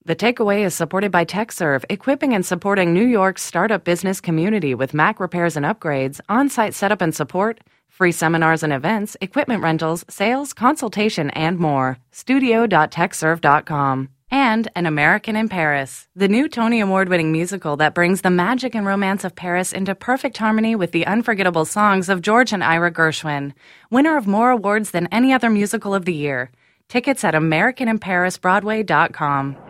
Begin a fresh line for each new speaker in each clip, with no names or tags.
The Takeaway is supported by TechServe, equipping and supporting New York's startup business community with Mac repairs and upgrades, on-site setup and support, free seminars and events, equipment rentals, sales, consultation, and more. Studio.techserve.com. And An American in Paris, the new Tony Award-winning musical that brings the magic and romance of Paris into perfect harmony with the unforgettable songs of George and Ira Gershwin, winner of more awards than any other musical of the year. Tickets at AmericanInParisBroadway.com.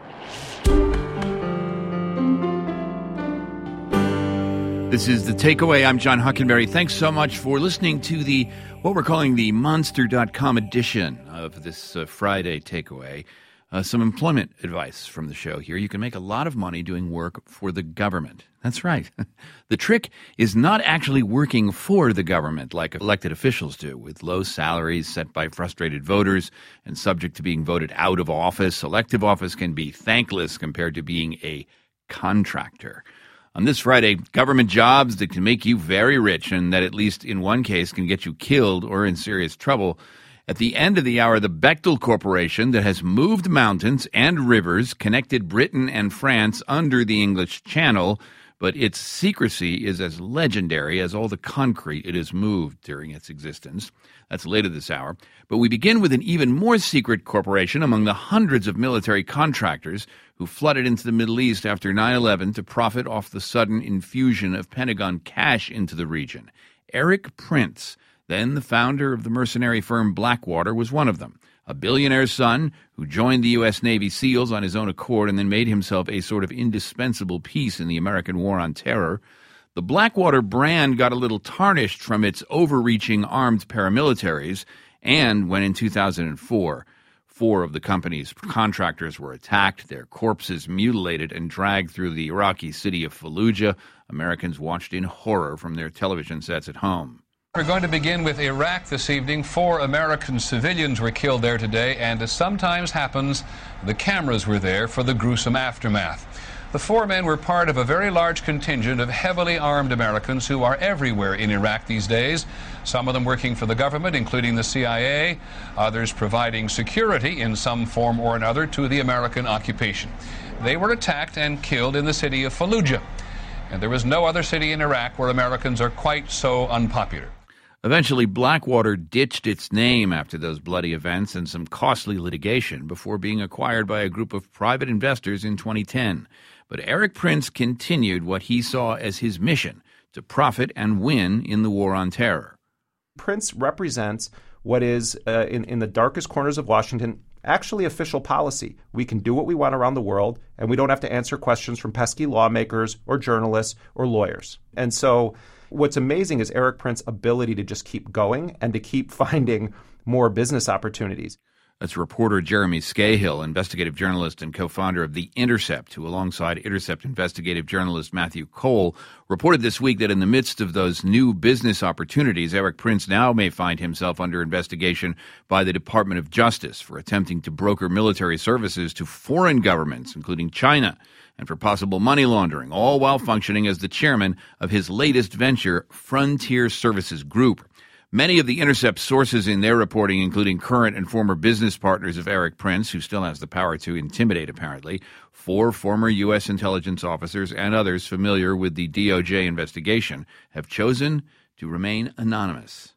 This is The Takeaway. I'm John Huckenberry. Thanks so much for listening to what we're calling the Monster.com edition of this Friday Takeaway. Some employment advice from the show here. You can make a lot of money doing work for the government. That's right. The trick is not actually working for the government like elected officials do, with low salaries set by frustrated voters and subject to being voted out of office. Elective office can be thankless compared to being a contractor. On this Friday, government jobs that can make you very rich and that at least in one case can get you killed or in serious trouble. At the end of the hour, the Bechtel Corporation that has moved mountains and rivers, connected Britain and France under the English Channel, but its secrecy is as legendary as all the concrete it has moved during its existence. That's later this hour. But we begin with an even more secret corporation among the hundreds of military contractors who flooded into the Middle East after 9/11 to profit off the sudden infusion of Pentagon cash into the region. Erik Prince, then the founder of the mercenary firm Blackwater, was one of them, a billionaire's son who joined the U.S. Navy SEALs on his own accord and then made himself a sort of indispensable piece in the American War on Terror. The Blackwater brand got a little tarnished from its overreaching armed paramilitaries, and when in 2004, 4 of the company's contractors were attacked, their corpses mutilated and dragged through the Iraqi city of Fallujah, Americans watched in horror from their television sets at home.
We're going to begin with Iraq this evening. 4 American civilians were killed there today, and as sometimes happens, the cameras were there for the gruesome aftermath. The 4 men were part of a very large contingent of heavily armed Americans who are everywhere in Iraq these days, some of them working for the government, including the CIA, others providing security in some form or another to the American occupation. They were attacked and killed in the city of Fallujah, and there is no other city in Iraq where Americans are quite so unpopular.
Eventually, Blackwater ditched its name after those bloody events and some costly litigation before being acquired by a group of private investors in 2010. But Erik Prince continued what he saw as his mission, to profit and win in the war on terror.
Prince represents what is, in the darkest corners of Washington, actually official policy. We can do what we want around the world, and we don't have to answer questions from pesky lawmakers or journalists or lawyers. And so what's amazing is Erik Prince's ability to just keep going and to keep finding more business opportunities.
That's reporter Jeremy Scahill, investigative journalist and co-founder of The Intercept, who alongside Intercept investigative journalist Matthew Cole reported this week that in the midst of those new business opportunities, Erik Prince now may find himself under investigation by the Department of Justice for attempting to broker military services to foreign governments, including China, and for possible money laundering, all while functioning as the chairman of his latest venture, Frontier Services Group. Many of the Intercept sources in their reporting, including current and former business partners of Erik Prince, who still has the power to intimidate, apparently, 4 former U.S. intelligence officers and others familiar with the DOJ investigation, have chosen to remain anonymous.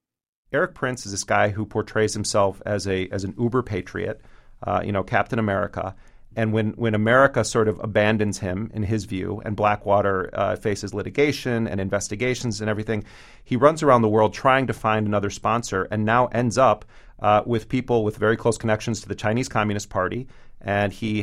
Erik Prince is this guy who portrays himself as an uber patriot, Captain America. And when America sort of abandons him, in his view, and Blackwater faces litigation and investigations and everything, he runs around the world trying to find another sponsor and now ends up with people with very close connections to the Chinese Communist Party. And he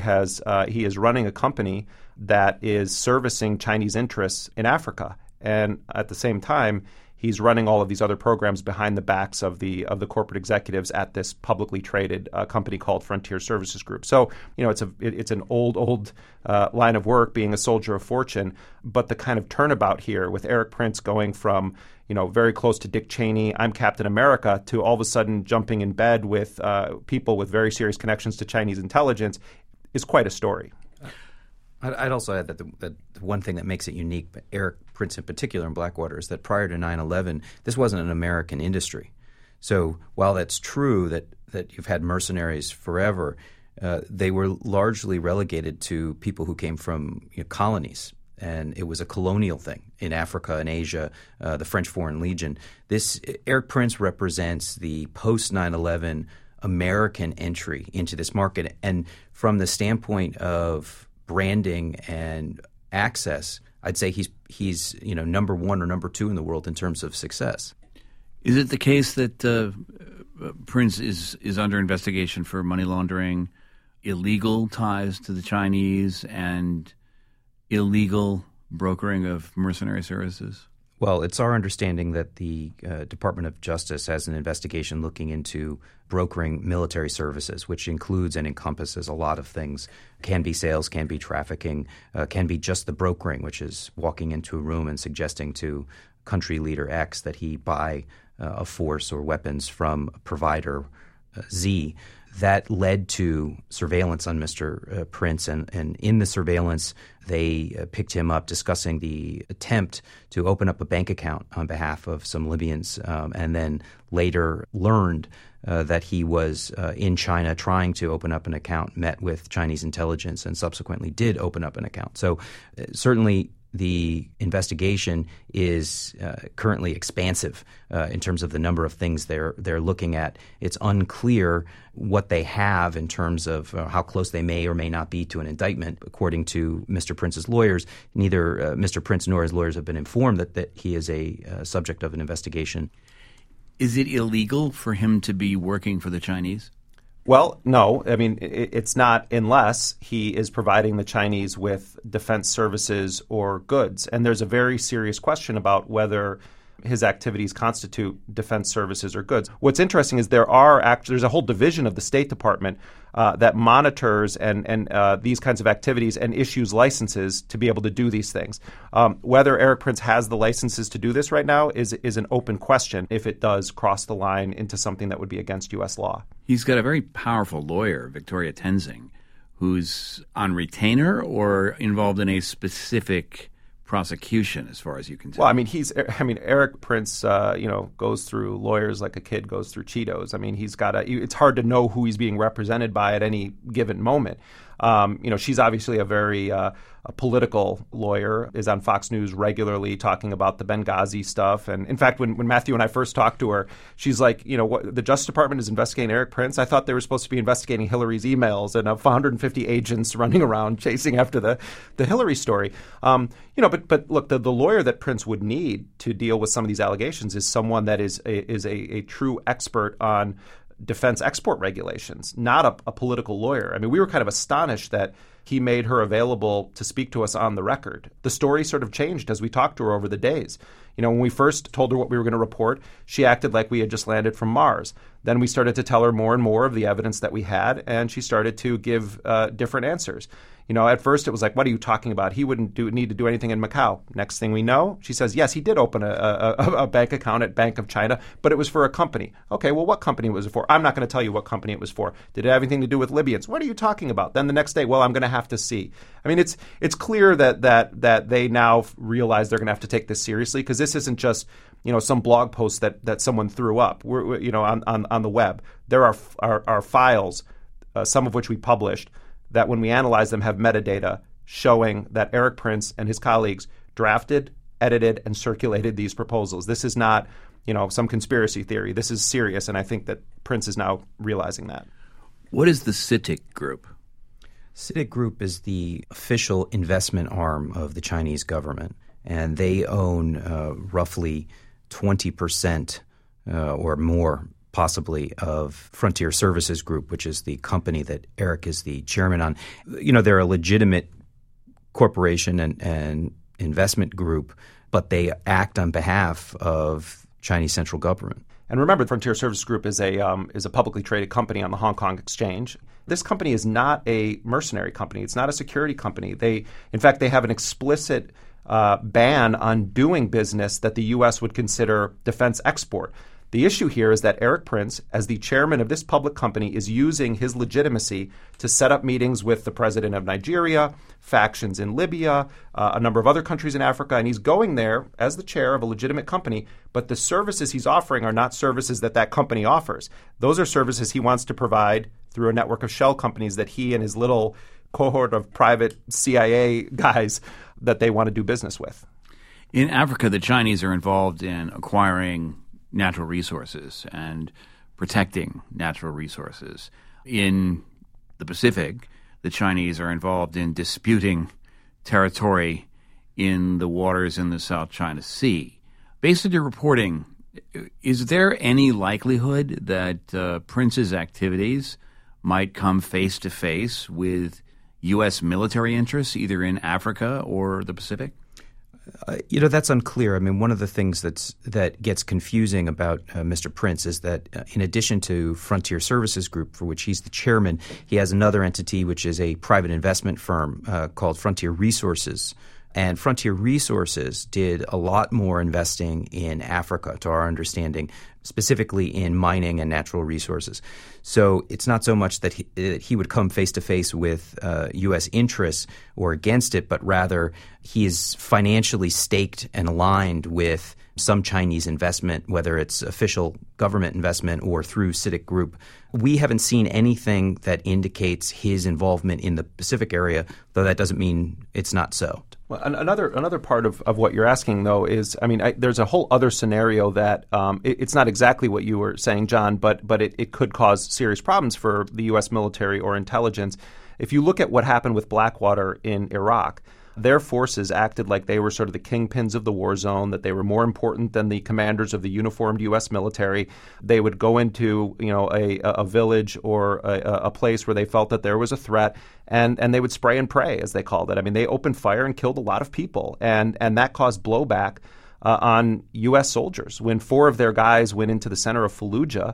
is running a company that is servicing Chinese interests in Africa. And at the same time, he's running all of these other programs behind the backs of the corporate executives at this publicly traded company called Frontier Services Group. So, it's an old line of work, being a soldier of fortune. But the kind of turnabout here with Erik Prince going from, very close to Dick Cheney, I'm Captain America, to all of a sudden jumping in bed with people with very serious connections to Chinese intelligence is quite a story.
I'd also add that the one thing that makes it unique, but Erik Prince in particular in Blackwater, is that prior to 9/11, this wasn't an American industry. So while that's true that you've had mercenaries forever, they were largely relegated to people who came from colonies. And it was a colonial thing in Africa and Asia, the French Foreign Legion. Erik Prince represents the post-9/11 American entry into this market. And from the standpoint of branding and access, I'd say he's number one or number two in the world in terms of success.
Is it the case that Prince is under investigation for money laundering, illegal ties to the Chinese, and illegal brokering of mercenary services?
Well, it's our understanding that the Department of Justice has an investigation looking into brokering military services, which includes and encompasses a lot of things. Can be sales, can be trafficking, can be just the brokering, which is walking into a room and suggesting to country leader X that he buy a force or weapons from provider Z. That led to surveillance on Mr. Prince, and in the surveillance, they picked him up discussing the attempt to open up a bank account on behalf of some Libyans, and then later learned that he was in China trying to open up an account, met with Chinese intelligence, and subsequently did open up an account. So certainly the investigation is currently expansive in terms of the number of things they're looking at. It's unclear what they have in terms of how close they may or may not be to an indictment. According to Mr. Prince's lawyers, neither Mr. Prince nor his lawyers have been informed that he is a subject of an investigation.
Is it illegal for him to be working for the Chinese?
Well, no. I mean, it's not unless he is providing the Chinese with defense services or goods. And there's a very serious question about whether his activities constitute defense services or goods. What's interesting is there's a whole division of the State Department that monitors and these kinds of activities and issues licenses to be able to do these things. Whether Erik Prince has the licenses to do this right now is an open question if it does cross the line into something that would be against U.S. law.
He's got a very powerful lawyer, Victoria Tenzing, who's on retainer or involved in a specific prosecution, as far as you can tell.
Well, Erik Prince, goes through lawyers like a kid goes through Cheetos. I mean, it's hard to know who he's being represented by at any given moment. She's obviously a very a political lawyer, is on Fox News regularly talking about the Benghazi stuff. And in fact, when Matthew and I first talked to her, she's like, the Justice Department is investigating Erik Prince. I thought they were supposed to be investigating Hillary's emails and 150 agents running around chasing after the Hillary story. But look, the lawyer that Prince would need to deal with some of these allegations is someone that is a true expert on defense export regulations, not a political lawyer. I mean, we were kind of astonished that he made her available to speak to us on the record. The story sort of changed as we talked to her over the days. When we first told her what we were going to report, she acted like we had just landed from Mars. Then we started to tell her more and more of the evidence that we had, and she started to give different answers. At first it was like, what are you talking about? He wouldn't need to do anything in Macau. Next thing we know, she says, yes, he did open a bank account at Bank of China, but it was for a company. Okay, well, what company was it for? I'm not going to tell you what company it was for. Did it have anything to do with Libyans? What are you talking about? Then the next day, well, I'm going to have to see. I mean, it's clear that they now realize they're going to have to take this seriously, because this isn't just some blog post that someone threw up on the web. There are files, some of which we published, that when we analyze them have metadata showing that Erik Prince and his colleagues drafted, edited, and circulated these proposals. This is not, some conspiracy theory. This is serious, and I think that Prince is now realizing that.
What is the CITIC Group?
CITIC Group is the official investment arm of the Chinese government, and they own roughly 20% or more possibly of Frontier Services Group, which is the company that Erik is the chairman on. They're a legitimate corporation and investment group, but they act on behalf of Chinese central government.
And remember, Frontier Services Group is a publicly traded company on the Hong Kong Exchange. This company is not a mercenary company. It's not a security company. In fact, they have an explicit ban on doing business that the U.S. would consider defense export. The issue here is that Erik Prince, as the chairman of this public company, is using his legitimacy to set up meetings with the president of Nigeria, factions in Libya, a number of other countries in Africa, and he's going there as the chair of a legitimate company, but the services he's offering are not services that company offers. Those are services he wants to provide through a network of shell companies that he and his little cohort of private CIA guys that they want to do business with.
In Africa, the Chinese are involved in acquiring natural resources and protecting natural resources. In the Pacific, the Chinese are involved in disputing territory in the waters in the South China Sea. Based on your reporting, is there any likelihood that Prince's activities might come face-to-face with U.S. military interests, either in Africa or the Pacific?
That's unclear. I mean, one of the things that gets confusing about Mr. Prince is that in addition to Frontier Services Group, for which he's the chairman, he has another entity which is a private investment firm called Frontier Resources. And Frontier Resources did a lot more investing in Africa, to our understanding, specifically in mining and natural resources. So it's not so much that he would come face-to-face with U.S. interests or against it, but rather he is financially staked and aligned with some Chinese investment, whether it's official government investment or through CITIC Group. We haven't seen anything that indicates his involvement in the Pacific area, though that doesn't mean it's not so.
Well, another part of what you're asking, though, is, there's a whole other scenario that it's not exactly what you were saying, John, but it could cause serious problems for the U.S. military or intelligence. If you look at what happened with Blackwater in Iraq, their forces acted like they were sort of the kingpins of the war zone, that they were more important than the commanders of the uniformed U.S. military. They would go into a village or a place where they felt that there was a threat, and they would spray and pray, as they called it. I mean, they opened fire and killed a lot of people, and that caused blowback on U.S. soldiers. When 4 of their guys went into the center of Fallujah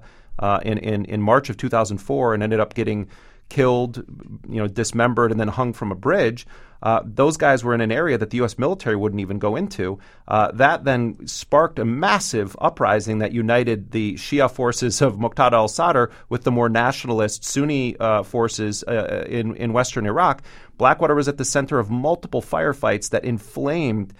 in March of 2004 and ended up getting killed, dismembered, and then hung from a bridge, those guys were in an area that the U.S. military wouldn't even go into. That then sparked a massive uprising that united the Shia forces of Muqtada al-Sadr with the more nationalist Sunni forces in western Iraq. Blackwater was at the center of multiple firefights that inflamed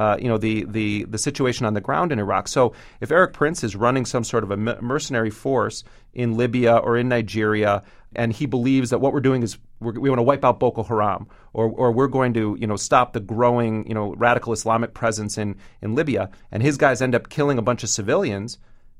the situation on the ground in Iraq. So if Erik Prince is running some sort of a mercenary force in Libya or in Nigeria, and he believes that what we're doing is we want to wipe out Boko Haram, or we're going to stop the growing radical Islamic presence in Libya, and his guys end up killing a bunch of civilians,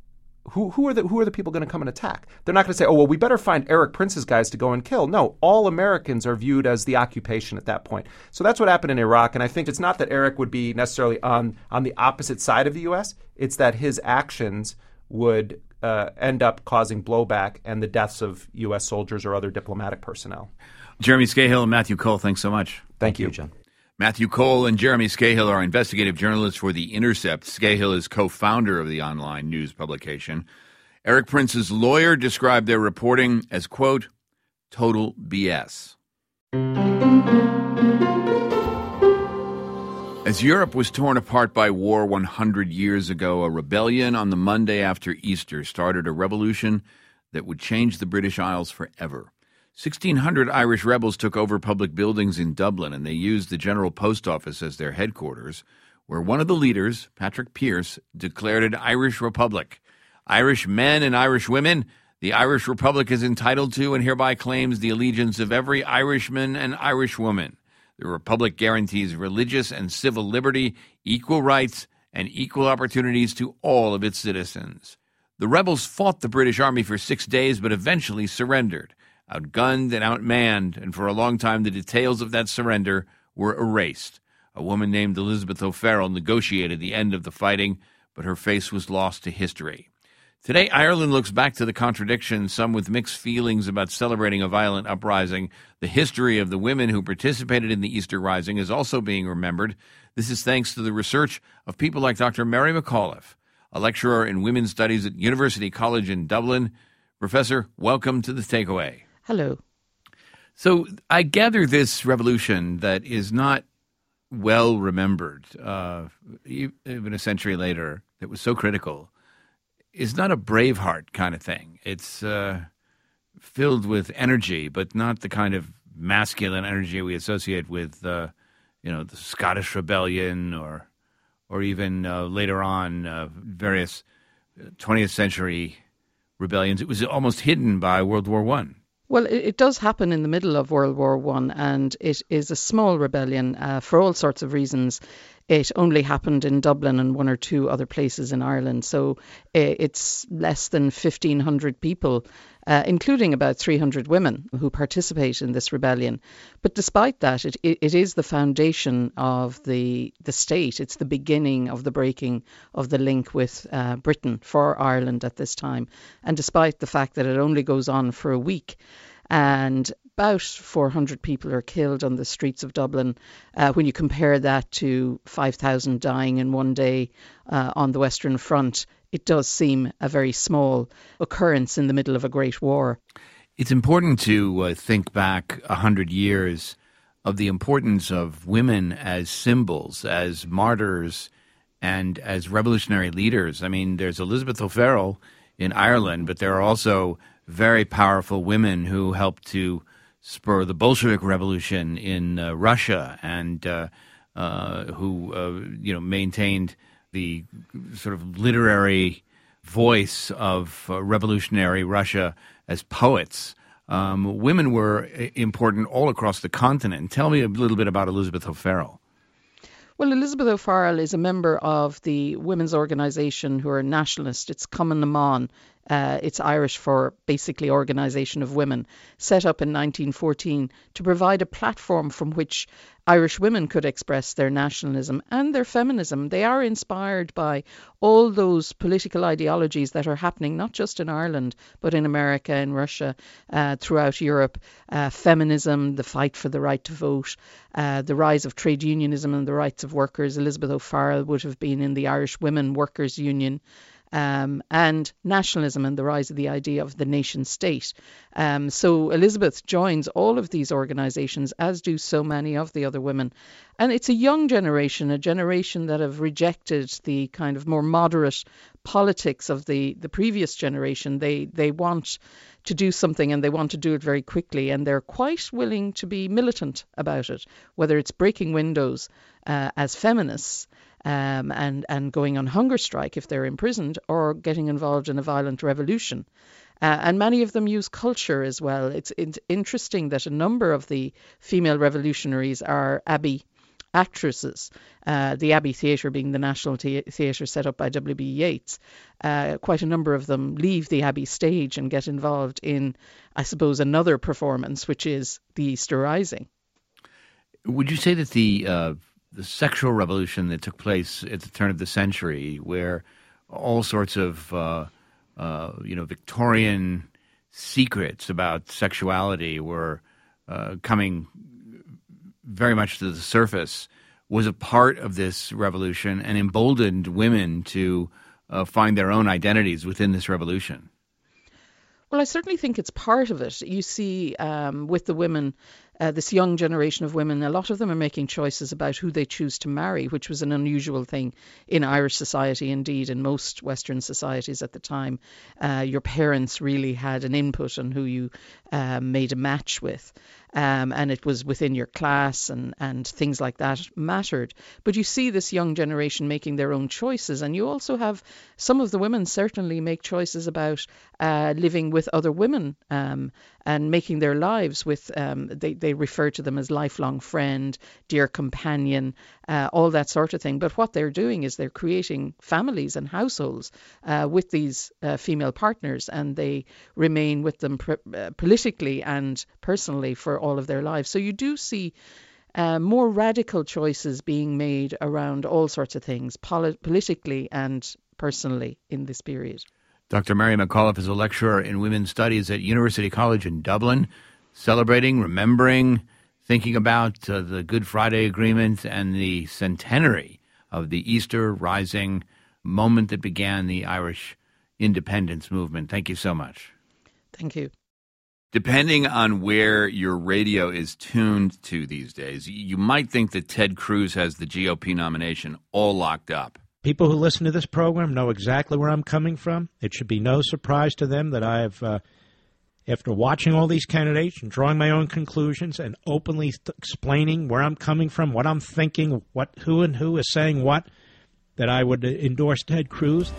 who are the people going to come and attack? They're not going to say, oh, well, we better find Erik Prince's guys to go and kill. No, all Americans are viewed as the occupation at that point. So that's what happened in Iraq, and I think it's not that Erik would be necessarily on the opposite side of the U.S., it's that his actions would end up causing blowback and the deaths of U.S. soldiers or other diplomatic personnel.
Jeremy Scahill and Matthew Cole, thanks so much.
Thank you,
John.
Matthew Cole and Jeremy Scahill are investigative journalists for The Intercept. Scahill is co-founder of the online news publication. Erik Prince's lawyer described their reporting as, quote, total BS. As Europe was torn apart by war 100 years ago, a rebellion on the Monday after Easter started a revolution that would change the British Isles forever. 1,600 Irish rebels took over public buildings in Dublin, and they used the General Post Office as their headquarters, where one of the leaders, Patrick Pearse, declared an Irish Republic. Irish men and Irish women, the Irish Republic is entitled to and hereby claims the allegiance of every Irishman and Irish woman. The Republic guarantees religious and civil liberty, equal rights, and equal opportunities to all of its citizens. The rebels fought the British Army for 6 days, but eventually surrendered, outgunned and outmanned, and for a long time the details of that surrender were erased. A woman named Elizabeth O'Farrell negotiated the end of the fighting, but her face was lost to history. Today, Ireland looks back to the contradiction, some with mixed feelings about celebrating a violent uprising. The history of the women who participated in the Easter Rising is also being remembered. This is thanks to the research of people like Dr. Mary McAuliffe, a lecturer in women's studies at University College in Dublin. Professor, welcome to The Takeaway.
Hello.
So I gather this revolution that is not well remembered, even a century later, that was so critical, is not a Braveheart kind of thing. It's filled with energy, but not the kind of masculine energy we associate with, the Scottish Rebellion or even later on various 20th century rebellions. It was almost hidden by World War I.
Well, it does happen in the middle of World War I, and it is a small rebellion for all sorts of reasons. It only happened in Dublin and one or two other places in Ireland, so it's less than 1,500 people, including about 300 women who participate in this rebellion. But despite that, it is the foundation of the state. It's the beginning of the breaking of the link with Britain for Ireland at this time. And despite the fact that it only goes on for a week, and about 400 people are killed on the streets of Dublin. When you compare that to 5,000 dying in one day on the Western Front, it does seem a very small occurrence in the middle of a great war.
It's important to think back 100 years of the importance of women as symbols, as martyrs, and as revolutionary leaders. I mean, there's Elizabeth O'Farrell in Ireland, but there are also very powerful women who helped to spur the Bolshevik Revolution in Russia, and who maintained the sort of literary voice of revolutionary Russia as poets. Women were important all across the continent. Tell me a little bit about Elizabeth O'Farrell.
Well, Elizabeth O'Farrell is a member of the women's organisation who are nationalist. It's Cumann na mBan. It's Irish for basically Organisation of Women, set up in 1914 to provide a platform from which Irish women could express their nationalism and their feminism. They are inspired by all those political ideologies that are happening not just in Ireland, but in America, in Russia, throughout Europe. Feminism, the fight for the right to vote, the rise of trade unionism and the rights of workers. Elizabeth O'Farrell would have been in the Irish Women Workers Union. And nationalism and the rise of the idea of the nation state. So Elizabeth joins all of these organisations, as do so many of the other women. And it's a young generation, a generation that have rejected the kind of more moderate politics of the previous generation. They want to do something, and they want to do it very quickly, and they're quite willing to be militant about it, whether it's breaking windows as feminists, and going on hunger strike if they're imprisoned, or getting involved in a violent revolution. And many of them use culture as well. It's interesting that a number of the female revolutionaries are Abbey actresses, the Abbey Theatre being the national theatre set up by W.B. Yeats. Quite a number of them leave the Abbey stage and get involved in, I suppose, another performance, which is the Easter Rising.
Would you say that the sexual revolution that took place at the turn of the century, where all sorts of Victorian secrets about sexuality were coming very much to the surface, was a part of this revolution and emboldened women to find their own identities within this revolution?
Well, I certainly think it's part of it. You see with the women, this young generation of women, a lot of them are making choices about who they choose to marry, which was an unusual thing in Irish society, indeed in most Western societies at the time. Your parents really had an input on who you made a match with. And it was within your class, and things like that mattered. But you see this young generation making their own choices, and you also have some of the women certainly make choices about living with other women and making their lives with, they refer to them as lifelong friend, dear companion, all that sort of thing. But what they're doing is they're creating families and households with these female partners, and they remain with them politically and personally for all of their lives. So you do see more radical choices being made around all sorts of things, politically and personally in this period.
Dr. Mary McAuliffe is a lecturer in women's studies at University College in Dublin, celebrating, remembering, thinking about the Good Friday Agreement and the centenary of the Easter Rising, moment that began the Irish independence movement. Thank you so much.
Thank you.
Depending on where your radio is tuned to these days, you might think that Ted Cruz has the GOP nomination all locked up.
People who listen to this program know exactly where I'm coming from. It should be no surprise to them that I have, after watching all these candidates and drawing my own conclusions and openly explaining where I'm coming from, what I'm thinking, who is saying what, that I would endorse Ted Cruz.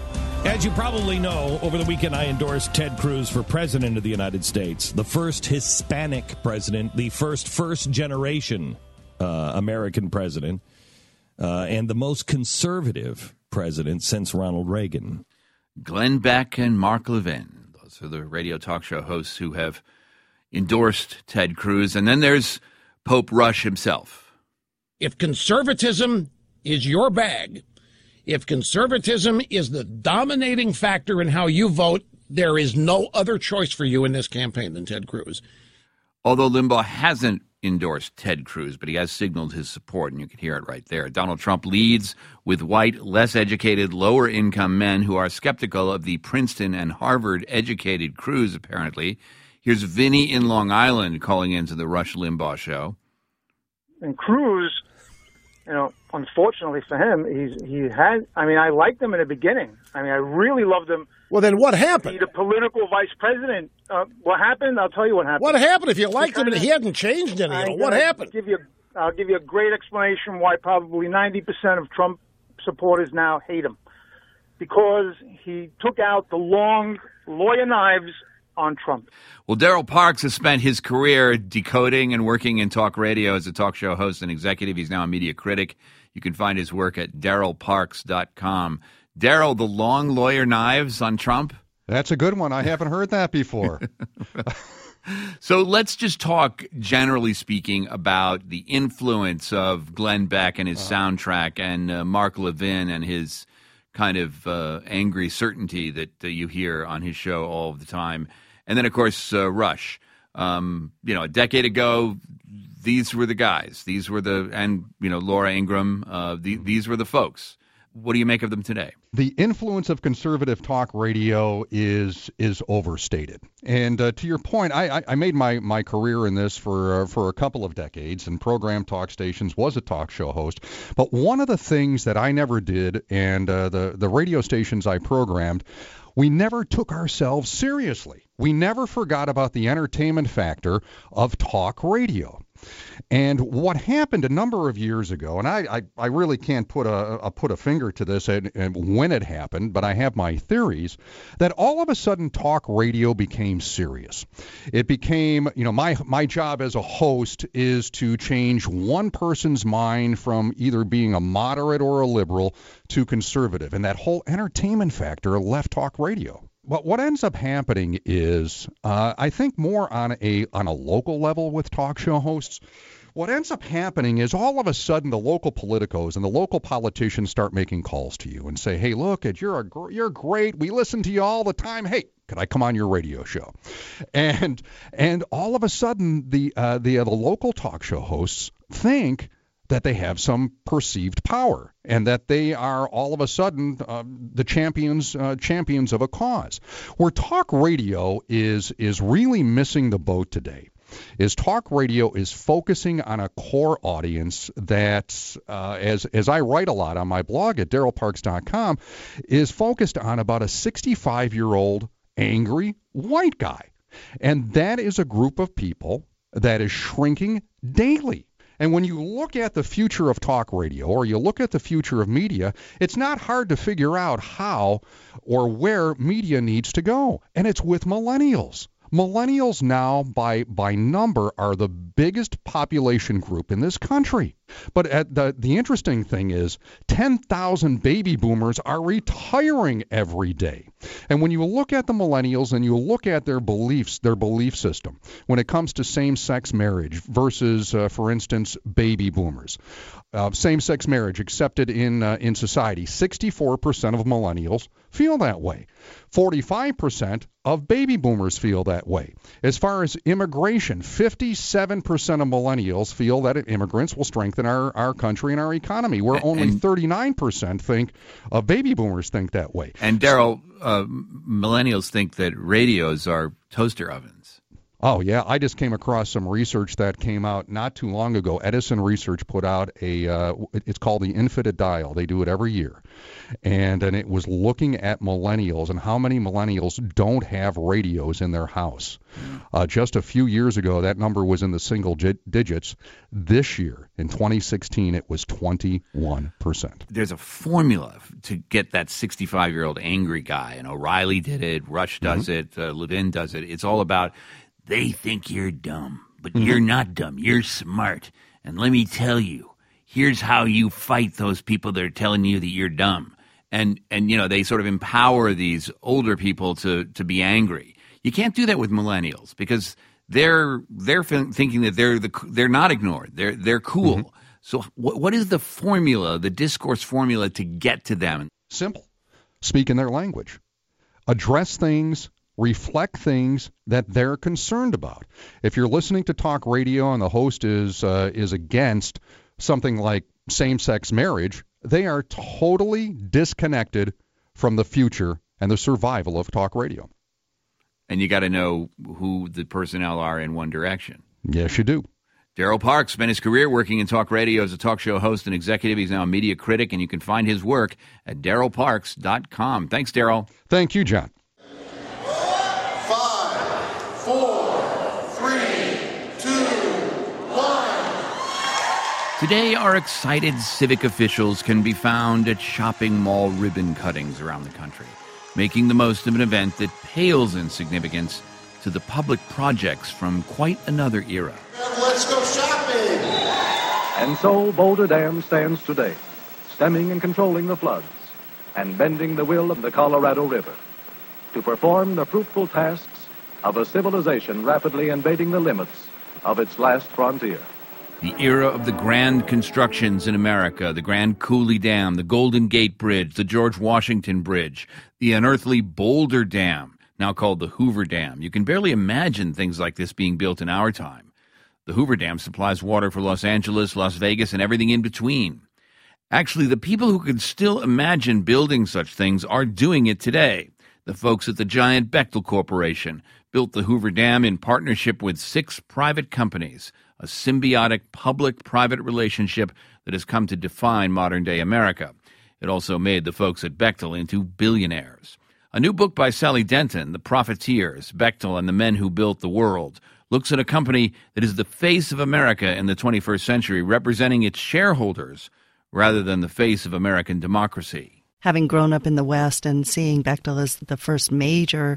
As you probably know, over the weekend I endorsed Ted Cruz for president of the United States, the first Hispanic president, the first-generation American president, and the most conservative president since Ronald Reagan.
Glenn Beck and Mark Levin, those are the radio talk show hosts who have endorsed Ted Cruz. And then there's Pope Rush himself.
If conservatism is your bag, if conservatism is the dominating factor in how you vote, there is no other choice for you in this campaign than Ted Cruz.
Although Limbaugh hasn't endorsed Ted Cruz, but he has signaled his support, and you can hear it right there. Donald Trump leads with white, less educated, lower-income men who are skeptical of the Princeton and Harvard-educated Cruz, apparently. Here's Vinny in Long Island calling into the Rush Limbaugh show.
And Cruz, unfortunately for him, I liked him in the beginning. I really loved him.
Well, then what happened?
The political vice president. What happened? I'll tell you what happened.
What happened? If you liked him and he hadn't changed any, what happened?
I'll give you a great explanation why probably 90% of Trump supporters now hate him. Because he took out the long lawyer knives on Trump.
Well, Daryl Parks has spent his career decoding and working in talk radio as a talk show host and executive. He's now a media critic. You can find his work at darylparks.com. Daryl, the long lawyer knives on Trump?
That's a good one. I haven't heard that before.
So let's just talk, generally speaking, about the influence of Glenn Beck and his soundtrack and Mark Levin and his kind of angry certainty that you hear on his show all the time. And then, of course, Rush. A decade ago, these were the guys. These were Laura Ingraham. These were the folks. What do you make of them today?
The influence of conservative talk radio is overstated. And to your point, I made my career in this for a couple of decades, and program talk stations, was a talk show host. But one of the things that I never did, and the radio stations I programmed, we never took ourselves seriously. We never forgot about the entertainment factor of talk radio. And what happened a number of years ago, and I really can't put a finger to this and when it happened, but I have my theories, that all of a sudden talk radio became serious. It became, my job as a host is to change one person's mind from either being a moderate or a liberal to conservative. And that whole entertainment factor left talk radio. But what ends up happening is, I think more on a local level with talk show hosts, what ends up happening is all of a sudden the local politicos and the local politicians start making calls to you and say, hey, look, you're great. We listen to you all the time. Hey, could I come on your radio show? And all of a sudden the local talk show hosts think that they have some perceived power and that they are all of a sudden the champions of a cause. Where talk radio is really missing the boat today is talk radio is focusing on a core audience that, as I write a lot on my blog at darylparks.com, is focused on about a 65-year-old angry white guy. And that is a group of people that is shrinking daily. And when you look at the future of talk radio or you look at the future of media, it's not hard to figure out how or where media needs to go. And it's with millennials. Millennials now, by number, are the biggest population group in this country. But the interesting thing is 10,000 baby boomers are retiring every day. And when you look at the millennials and you look at their beliefs, their belief system, when it comes to same-sex marriage versus, for instance, baby boomers, same-sex marriage accepted in society, 64% of millennials feel that way. 45% of baby boomers feel that way. As far as immigration, 57% of millennials feel that immigrants will strengthen our country and our economy, where only 39% think baby boomers think that way.
And Daryl, millennials think that radios are toaster ovens.
Oh, yeah. I just came across some research that came out not too long ago. Edison Research put out it's called the Infinidial. They do it every year. And it was looking at millennials and how many millennials don't have radios in their house. Just a few years ago, that number was in the single digits. This year, in 2016, it was 21%.
There's a formula to get that 65-year-old angry guy. And O'Reilly did it. Rush does it. Levin does it. It's all about they think you're dumb, but you're not dumb. You're smart. And let me tell you, here's how you fight those people that are telling you that you're dumb. And they sort of empower these older people to be angry. You can't do that with millennials because they're thinking that they're not ignored. They're cool. So what is the formula, the discourse formula to get to them?
Simple. Speak in their language. Address things, reflect things that they're concerned about. If you're listening to talk radio and the host is against something like same-sex marriage, they are totally disconnected from the future and the survival of talk radio.
And you got to know who the personnel are in One Direction.
Yes, you do.
Darryl Parks spent his career working in talk radio as a talk show host and executive. He's now a media critic, and you can find his work at DarrylParks.com. Thanks, Darryl.
Thank you, John.
5, 4, 3, 2, 1.
Today, our excited civic officials can be found at shopping mall ribbon cuttings around the country, making the most of an event that pales in significance to the public projects from quite another era.
Let's go shopping!
And so Boulder Dam stands today, stemming and controlling the floods and bending the will of the Colorado River to perform the fruitful tasks of a civilization rapidly invading the limits of its last frontier.
The era of the grand constructions in America, the Grand Coulee Dam, the Golden Gate Bridge, the George Washington Bridge, the unearthly Boulder Dam, now called the Hoover Dam. You can barely imagine things like this being built in our time. The Hoover Dam supplies water for Los Angeles, Las Vegas, and everything in between. Actually, the people who could still imagine building such things are doing it today. The folks at the giant Bechtel Corporation built the Hoover Dam in partnership with 6 private companies, a symbiotic public-private relationship that has come to define modern-day America. It also made the folks at Bechtel into billionaires. A new book by Sally Denton, The Profiteers, Bechtel and the Men Who Built the World, looks at a company that is the face of America in the 21st century, representing its shareholders rather than the face of American democracy.
Having grown up in the West and seeing Bechtel as the first major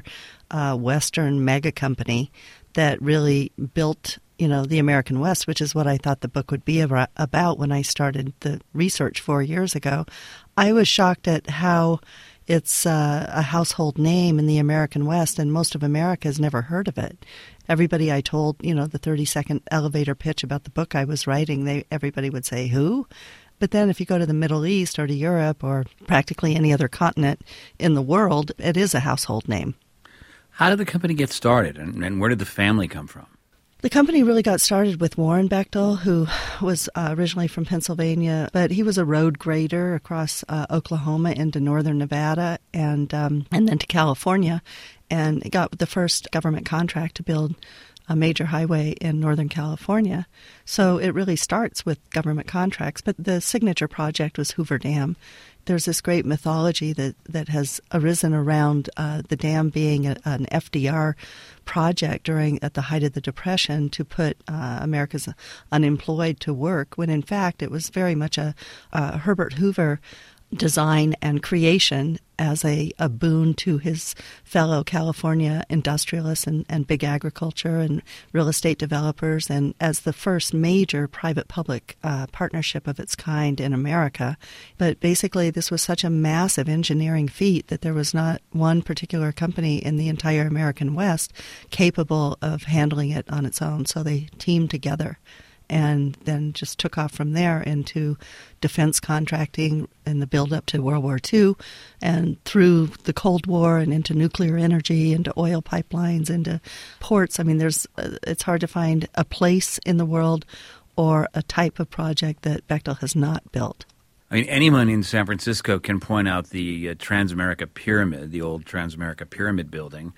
Western mega company that really built, the American West, which is what I thought the book would be about when I started the research 4 years ago, I was shocked at how it's a household name in the American West, and most of America has never heard of it. Everybody I told, the 30-second elevator pitch about the book I was writing, everybody would say, who? But then if you go to the Middle East or to Europe or practically any other continent in the world, it is a household name.
How did the company get started, and where did the family come from?
The company really got started with Warren Bechtel, who was originally from Pennsylvania, but he was a road grader across Oklahoma into northern Nevada and then to California, and got the first government contract to build a major highway in Northern California. So it really starts with government contracts, but the signature project was Hoover Dam. There's this great mythology that has arisen around the dam being an FDR project at the height of the Depression to put America's unemployed to work, when in fact it was very much a Herbert Hoover design and creation as a boon to his fellow California industrialists and big agriculture and real estate developers, and as the first major private-public partnership of its kind in America. But basically this was such a massive engineering feat that there was not one particular company in the entire American West capable of handling it on its own. So they teamed together and then just took off from there into defense contracting in the build-up to World War II and through the Cold War and into nuclear energy, into oil pipelines, into ports. I mean, it's hard to find a place in the world or a type of project that Bechtel has not built.
I mean, anyone in San Francisco can point out the Transamerica Pyramid, the old Transamerica Pyramid building,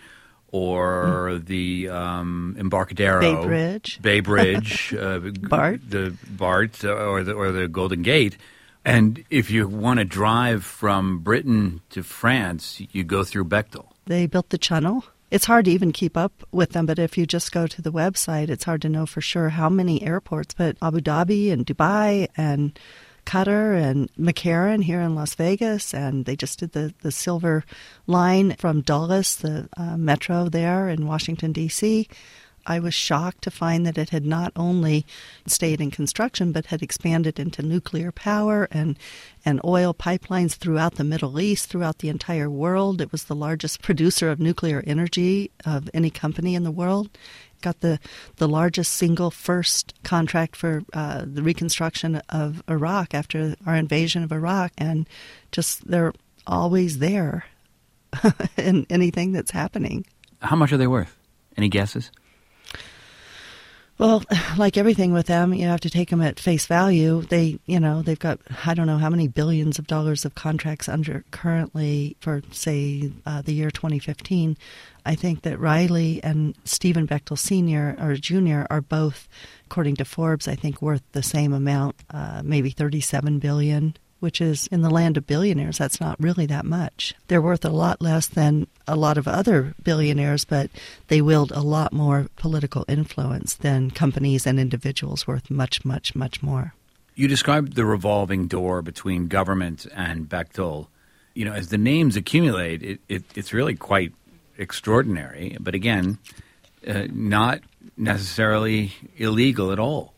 or the Embarcadero,
Bay
Bridge,
BART,
the BART, or the Golden Gate. And if you want to drive from Britain to France, you go through Bechtel.
They built the channel. It's hard to even keep up with them, but if you just go to the website, it's hard to know for sure how many airports. But Abu Dhabi and Dubai and Qatar and McCarran here in Las Vegas, and they just did the Silver Line from Dulles, the metro there in Washington, D.C. I was shocked to find that it had not only stayed in construction, but had expanded into nuclear power and oil pipelines throughout the Middle East, throughout the entire world. It was the largest producer of nuclear energy of any company in the world. Got the largest single first contract for the reconstruction of Iraq after our invasion of Iraq, and just they're always there in anything that's happening.
How much are they worth? Any guesses?
Well, like everything with them, you have to take them at face value. They've got, I don't know how many billions of dollars of contracts under currently for, say, the year 2015. I think that Riley and Stephen Bechtel Sr. or Jr. are both, according to Forbes, I think worth the same amount, maybe $37 billion, which is, in the land of billionaires, that's not really that much. They're worth a lot less than a lot of other billionaires, but they wield a lot more political influence than companies and individuals worth much, much, much more.
You described the revolving door between government and Bechtel. You know, as the names accumulate, it's really quite extraordinary, but again, not necessarily illegal at all.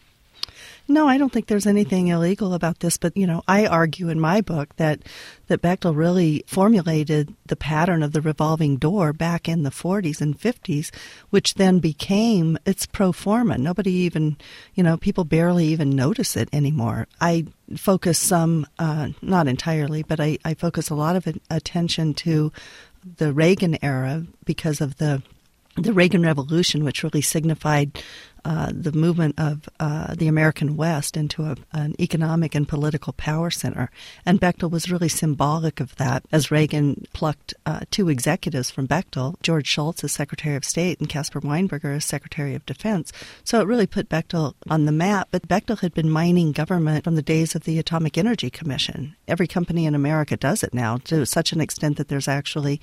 No, I don't think there's anything illegal about this, but, I argue in my book that Bechtel really formulated the pattern of the revolving door back in the 40s and 50s, which then became its pro forma. Nobody even, people barely even notice it anymore. I focus some, not entirely, but I focus a lot of attention to the Reagan era because of the Reagan Revolution, which really signified the movement of the American West into an economic and political power center. And Bechtel was really symbolic of that, as Reagan plucked two executives from Bechtel, George Shultz as Secretary of State and Caspar Weinberger as Secretary of Defense. So it really put Bechtel on the map. But Bechtel had been mining government from the days of the Atomic Energy Commission. Every company in America does it now, to such an extent that there's actually,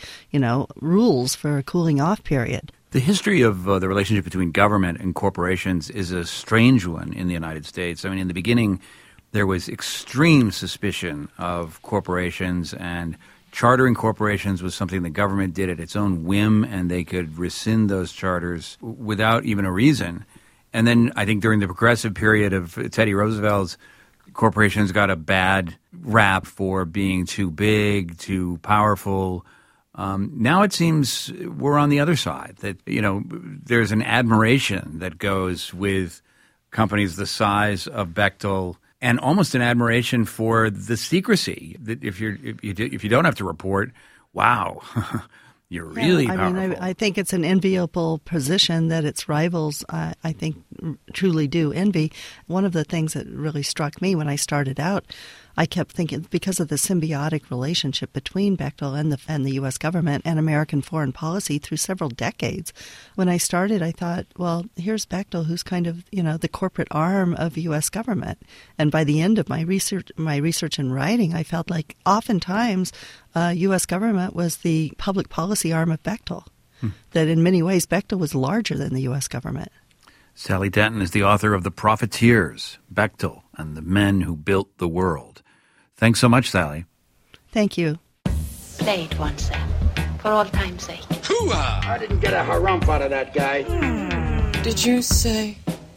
rules for a cooling off period.
The history of the relationship between government and corporations is a strange one in the United States. I mean, in the beginning, there was extreme suspicion of corporations, and chartering corporations was something the government did at its own whim, and they could rescind those charters without even a reason. And then I think during the progressive period of Teddy Roosevelt's, corporations got a bad rap for being too big, too powerful. Now it seems we're on the other side, that, there's an admiration that goes with companies the size of Bechtel, and almost an admiration for the secrecy, that if you don't have to report, wow, you're really powerful.
I mean, I think it's an enviable position that its rivals, I think, truly do envy. One of the things that really struck me when I started out, I kept thinking, because of the symbiotic relationship between Bechtel and the U.S. government and American foreign policy through several decades. When I started, I thought, well, here's Bechtel, who's kind of, the corporate arm of U.S. government. And by the end of my research and writing, I felt like oftentimes U.S. government was the public policy arm of Bechtel. That in many ways, Bechtel was larger than the U.S. government.
Sally Denton is the author of The Profiteers, Bechtel, and the Men Who Built the World. Thanks so much, Sally.
Thank you.
Play it once, then, for all time's sake.
Hoo-ah! I didn't get a harump out of that guy.
Did you say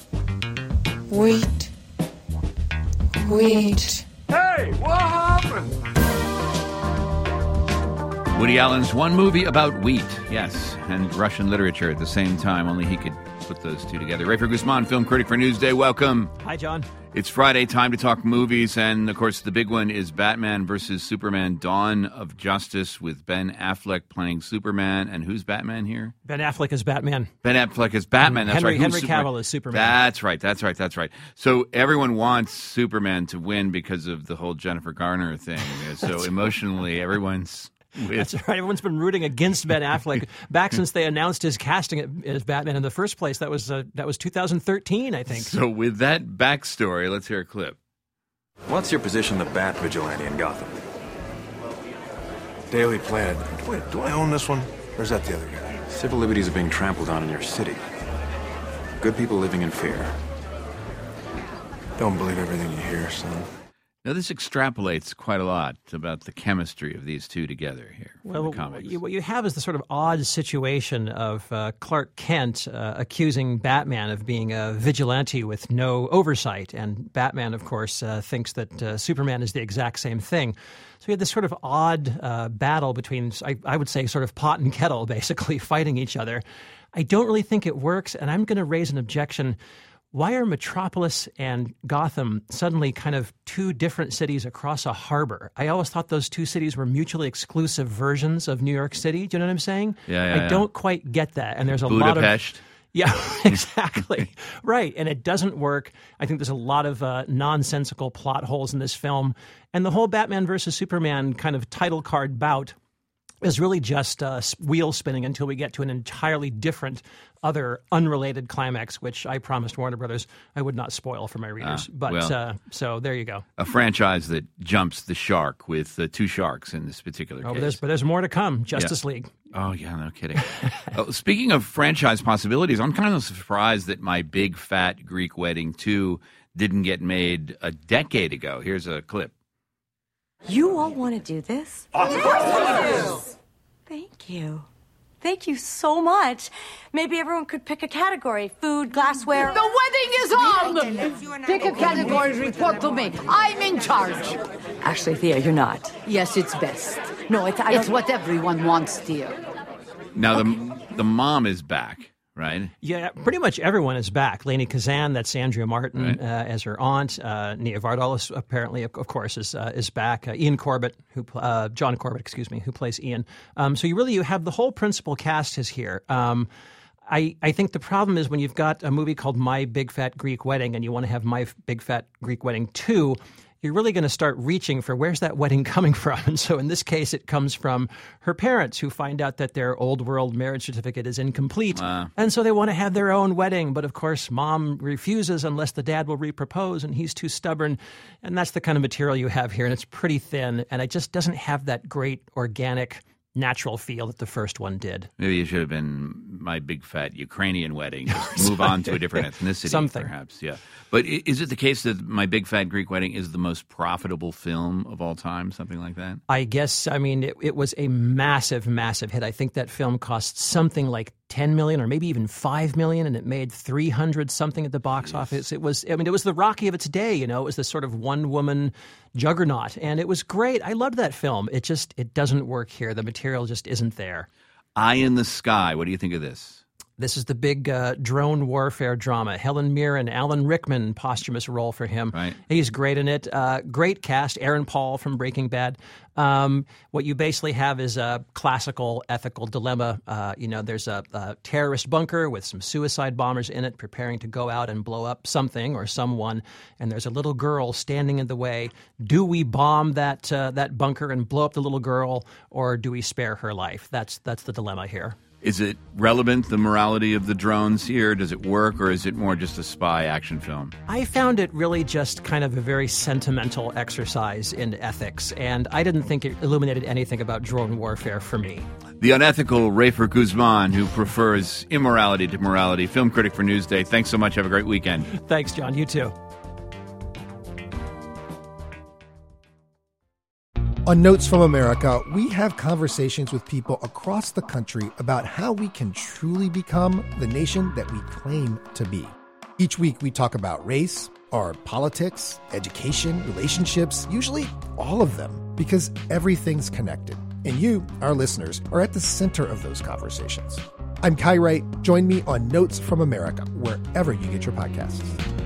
wheat? Wheat.
Hey, what happened?
Woody Allen's one movie about wheat, yes, and Russian literature at the same time, only he could put those two together. Rafer Guzman, film critic for Newsday, welcome.
Hi, John.
It's Friday, time to talk movies, and of course the big one is Batman versus Superman, Dawn of Justice, with Ben Affleck playing Superman. And who's Batman here?
Ben Affleck is Batman.
Ben Affleck is Batman, that's right.
Henry Cavill is Superman.
That's right. So everyone wants Superman to win because of the whole Jennifer Garner thing. So emotionally, everyone's
That's right. Everyone's been rooting against Ben Affleck back since they announced his casting as Batman in the first place. That was 2013, I think.
So with that backstory, let's hear a clip.
What's your position on the Bat Vigilante in Gotham? Daily Planet. Wait, do I own this one? Or is that the other guy? Civil liberties are being trampled on in your city. Good people living in fear. Don't believe everything you hear, son.
Now, this extrapolates quite a lot about the chemistry of these two together here.
Well, what you have is the sort of odd situation of Clark Kent accusing Batman of being a vigilante with no oversight, and Batman, of course, thinks that Superman is the exact same thing. So you had this sort of odd battle between, I would say, sort of pot and kettle, basically, fighting each other. I don't really think it works, and I'm going to raise an objection. Why are Metropolis and Gotham suddenly kind of two different cities across a harbor? I always thought those two cities were mutually exclusive versions of New York City. Do you know what I'm saying?
Yeah.
I don't quite get that. And there's a
Budapest.
lot of... Yeah, exactly. Right. And it doesn't work. I think there's a lot of nonsensical plot holes in this film. And the whole Batman versus Superman kind of title card bout is really just wheel spinning until we get to an entirely different, other unrelated climax, which I promised Warner Brothers I would not spoil for my readers. So there you go.
A franchise that jumps the shark with two sharks in this particular case.
But there's more to come. Justice League.
Oh, yeah, no kidding. Speaking of franchise possibilities, I'm kind of surprised that My Big Fat Greek Wedding 2 didn't get made a decade ago. Here's a clip.
You all want to do this?
Of course we do!
Thank you. Thank you so much. Maybe everyone could pick a category. Food, glassware.
The wedding is on! Pick a category, report to me. I'm in charge.
Actually, Thea, you're not.
Yes, it's best. No, it's what everyone wants, dear.
Now, the mom is back, right?
Yeah, pretty much everyone is back. Lainey Kazan, that's Andrea Martin as her aunt. Nia Vardalos, apparently, of course, is back. John Corbett, who plays Ian. So you have the whole principal cast is here. I think the problem is when you've got a movie called My Big Fat Greek Wedding and you want to have My Big Fat Greek Wedding 2, you're really going to start reaching for where's that wedding coming from. And so in this case, it comes from her parents who find out that their old world marriage certificate is incomplete. And so they want to have their own wedding. But of course, mom refuses unless the dad will repropose and he's too stubborn. And that's the kind of material you have here. And it's pretty thin. And it just doesn't have that great organic natural feel that the first one did.
Maybe it should have been My Big Fat Ukrainian Wedding. Just move on to a different ethnicity, perhaps. Yeah. But is it the case that My Big Fat Greek Wedding is the most profitable film of all time, something like that?
I guess, it was a massive, massive hit. I think that film cost something like $10 million or maybe even $5 million, and it made 300 something at the box office. It was the Rocky of its day. It was this sort of one-woman juggernaut, and it was great. I loved that film. It doesn't work here. The material just isn't there.
Eye in the Sky. What do you think of this?
This is the big drone warfare drama. Helen Mirren, Alan Rickman, posthumous role for him.
Right.
He's great in it. Great cast. Aaron Paul from Breaking Bad. What you basically have is a classical ethical dilemma. There's a terrorist bunker with some suicide bombers in it preparing to go out and blow up something or someone, and there's a little girl standing in the way. Do we bomb that bunker and blow up the little girl, or do we spare her life? That's the dilemma here.
Is it relevant, the morality of the drones here? Does it work, or is it more just a spy action film?
I found it really just kind of a very sentimental exercise in ethics, and I didn't think it illuminated anything about drone warfare for me.
The unethical Rafer Guzman, who prefers immorality to morality, film critic for Newsday. Thanks so much. Have a great weekend.
Thanks, John. You too.
On Notes from America, we have conversations with people across the country about how we can truly become the nation that we claim to be. Each week, we talk about race, or politics, education, relationships, usually all of them, because everything's connected. And you, our listeners, are at the center of those conversations. I'm Kai Wright. Join me on Notes from America, wherever you get your podcasts.